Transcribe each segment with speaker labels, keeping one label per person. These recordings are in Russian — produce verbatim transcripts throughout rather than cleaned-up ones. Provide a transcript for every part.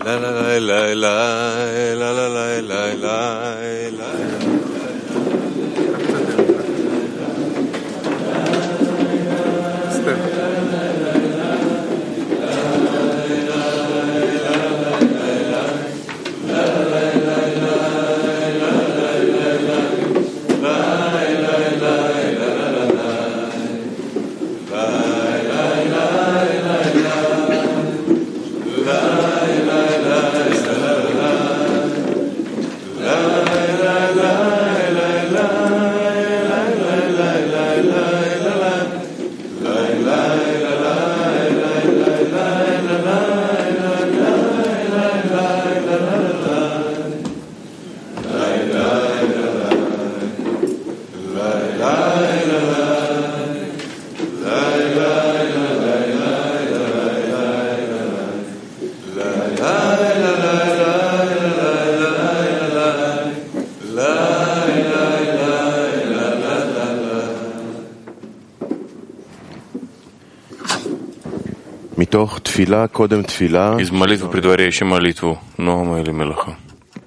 Speaker 1: Из молитвы, предваряющей молитву, Ноама или Мелаха.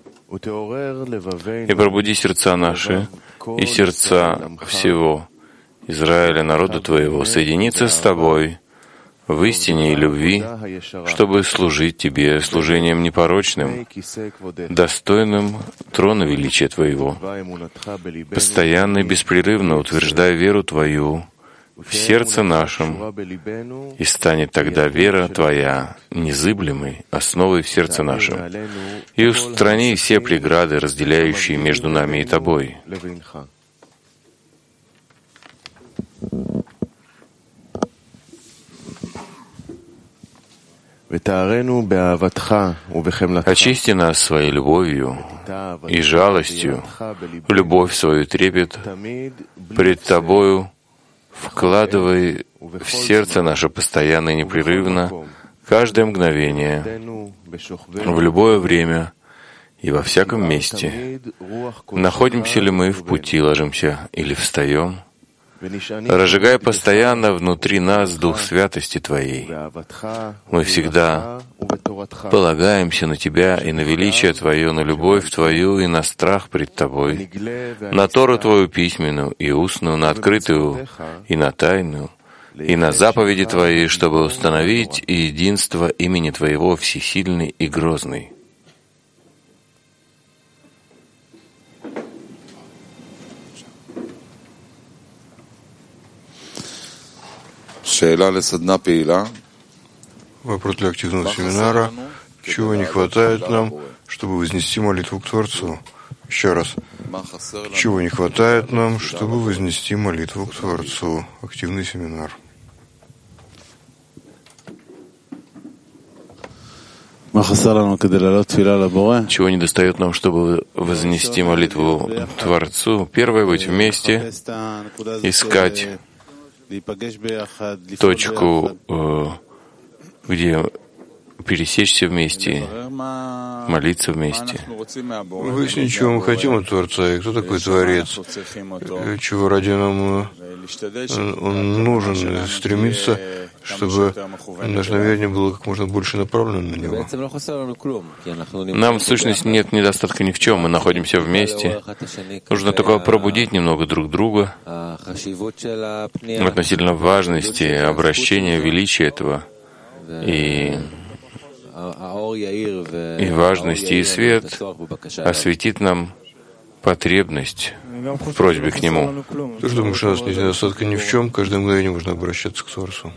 Speaker 1: И пробуди сердца наши и сердца всего Израиля, народа Твоего, соединиться с Тобой в истине и любви, чтобы служить Тебе служением непорочным, достойным трона величия Твоего, постоянно и беспрерывно утверждая веру Твою в сердце нашем, и станет тогда вера Твоя незыблемой основой в сердце нашем, и устрани все преграды, разделяющие между нами и Тобой. Очисти нас своей любовью и жалостью, любовь свою трепет пред Тобою, вкладывай в сердце наше постоянно и непрерывно, каждое мгновение, в любое время и во всяком месте. Находимся ли мы в пути, ложимся или встаем, разжигая постоянно внутри нас дух святости Твоей. Мы всегда полагаемся на Тебя и на величие Твое, на любовь Твою и на страх пред Тобой, на Тору Твою письменную и устную, на открытую и на тайную, и на заповеди Твои, чтобы установить единство имени Твоего всесильный и грозный.
Speaker 2: Вопрос для активного семинара. Чего не хватает нам, чтобы вознести молитву к Творцу? Еще раз. Чего не хватает нам, чтобы вознести молитву к Творцу? Активный семинар.
Speaker 1: Чего не достает нам, чтобы вознести молитву Творцу? Первое — быть вместе, искать точку, где пересечься вместе, молиться вместе.
Speaker 2: Выяснить, чего мы хотим от Творца, и кто такой Творец, чего ради нам Он нужен, стремиться, чтобы наше намерение было как можно больше направлено на Него.
Speaker 1: Нам, в сущности, нет недостатка ни в чем, мы находимся вместе. Нужно только пробудить немного друг друга относительно важности, обращения, величия этого, и и важности, и свет осветит нам потребность в просьбе к Нему.
Speaker 2: Ты же думаешь, у нас нет недостатка ни в чем, каждое мгновение можно обращаться к Творцу.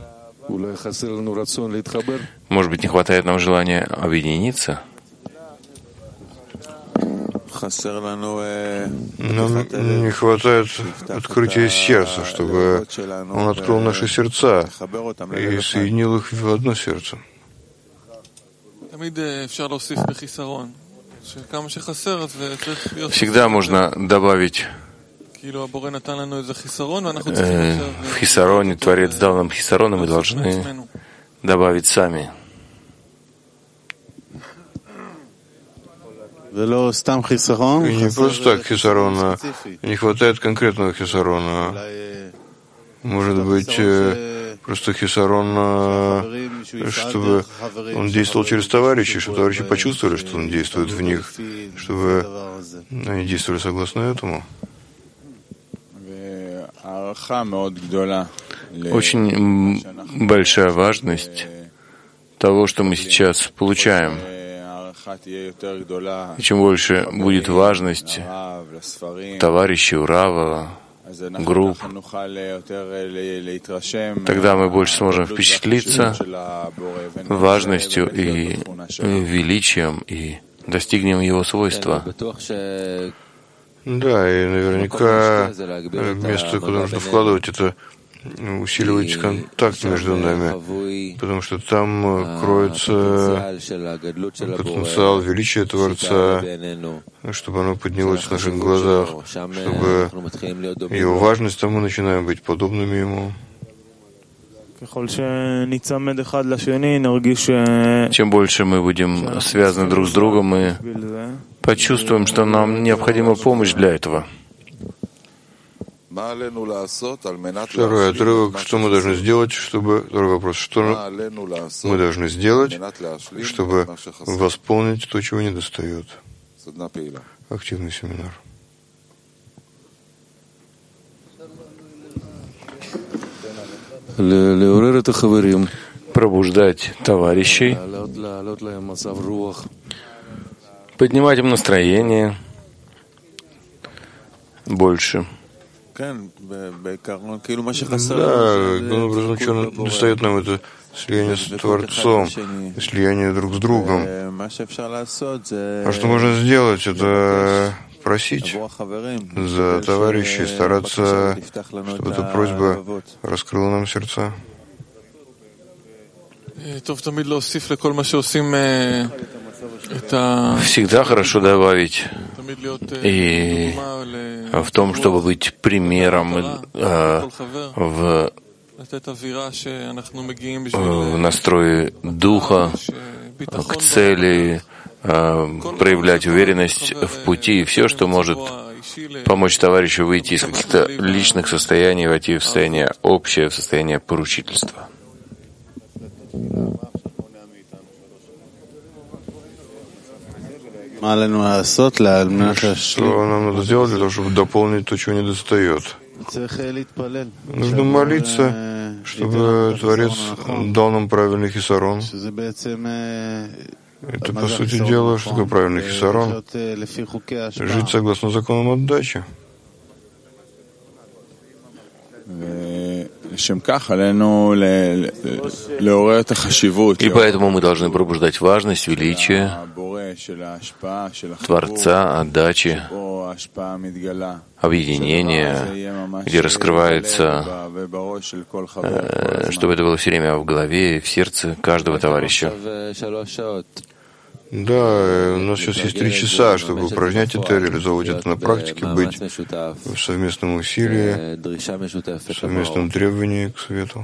Speaker 1: Может быть, не хватает нам желания объединиться?
Speaker 2: Нам не хватает открытия сердца, чтобы Он открыл наши сердца и соединил их в одно сердце.
Speaker 1: Всегда можно добавить э, в хисароне, Творец дал нам хисарон, и мы должны добавить сами.
Speaker 2: И не просто так хисарона, не хватает конкретного хисарона. Может быть, просто хисарон, чтобы он действовал через товарищей, чтобы товарищи почувствовали, что он действует в них, чтобы они действовали согласно этому.
Speaker 1: Очень большая важность того, что мы сейчас получаем. И чем больше будет важность товарищей, Рава, групп, тогда мы больше сможем впечатлиться важностью и величием и достигнем его свойства.
Speaker 2: Да, и наверняка место, куда нужно вкладывать, это усиливать контакт между нами, потому что там кроется потенциал величия Творца, чтобы оно поднялось в наших глазах, чтобы его важность, там мы начинаем быть подобными ему.
Speaker 1: Чем больше мы будем связаны друг с другом, мы почувствуем, что нам необходима помощь для этого.
Speaker 2: Второй отрывок, что мы должны сделать, чтобы... Второй вопрос, что мы должны сделать, чтобы восполнить то, чего недостает. Активный семинар.
Speaker 1: Пробуждать товарищей, поднимать им настроение больше.
Speaker 2: Да, главным образом, что достает нам это слияние с Творцом, слияние друг с другом. А что можно сделать? Это просить за товарищей, стараться, чтобы эта просьба раскрыла нам сердца.
Speaker 1: Всегда хорошо добавить и в том, чтобы быть примером э, в, в настрое духа к цели, э, проявлять уверенность в пути, и все, что может помочь товарищу выйти из каких-то личных состояний, войти в состояние общее, в состояние поручительства.
Speaker 2: Что нам надо сделать для того, чтобы дополнить то, чего недостает? Нужно молиться, чтобы Творец дал нам правильный хисарон. Это, по сути дела, что такое правильный хисарон? Жить согласно законам отдачи.
Speaker 1: И поэтому мы должны пробуждать важность, величие Творца, отдачи, объединения, где раскрывается, чтобы это было все время в голове и в сердце каждого товарища.
Speaker 2: Да, у нас сейчас есть три часа, чтобы упражнять это, реализовывать это на практике, быть в совместном усилии, в совместном требовании к свету.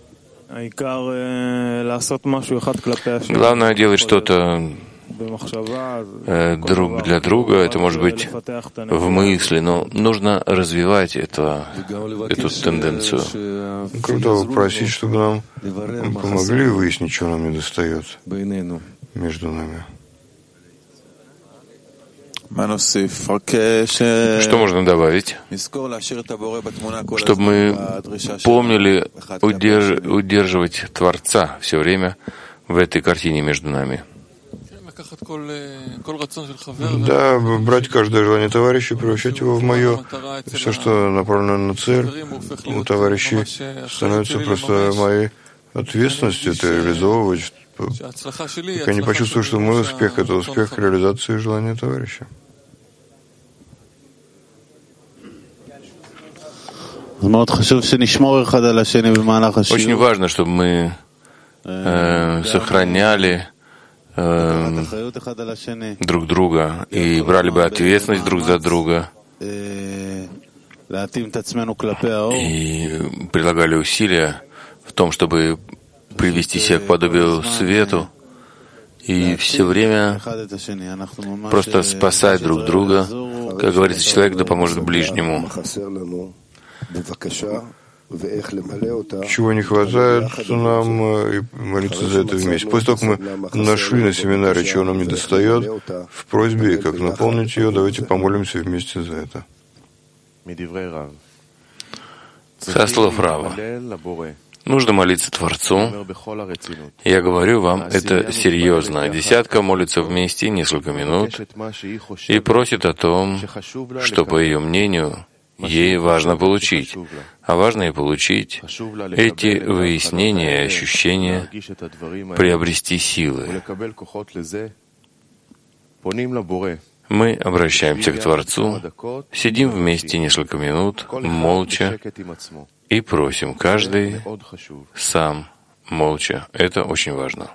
Speaker 1: Главное делать что-то э, друг для друга, это может быть в мысли, но нужно развивать это, эту тенденцию.
Speaker 2: Круто просить, чтобы нам помогли выяснить, что нам недостает между нами.
Speaker 1: Что можно добавить? Чтобы мы помнили удерж... удерживать Творца все время в этой картине между нами.
Speaker 2: Да, брать каждое желание товарища, превращать его в мое. Все, что направлено на цель, у товарищей становится просто моей ответственностью это реализовывать. Пока не почувствую, что мой успех — это успех реализации желания товарища.
Speaker 1: Очень важно, чтобы мы э, сохраняли э, друг друга и брали бы ответственность друг за друга и прилагали усилия в том, чтобы привести себя к подобию свету и все время просто спасать друг друга. Как говорится, человек да поможет ближнему.
Speaker 2: чего не хватает нам, и молиться за это вместе. После того, как мы нашли на семинаре, чего нам не достает, в просьбе, и как наполнить ее, давайте помолимся вместе за это.
Speaker 1: Со слов Рава. Нужно молиться Творцу. Я говорю вам, это серьезно. Десятка молится вместе несколько минут и просит о том, что, по ее мнению, ей важно получить. А важно ей получить эти выяснения и ощущения, приобрести силы. Мы обращаемся к Творцу, сидим вместе несколько минут, молча, и просим каждый сам молча. Это очень важно.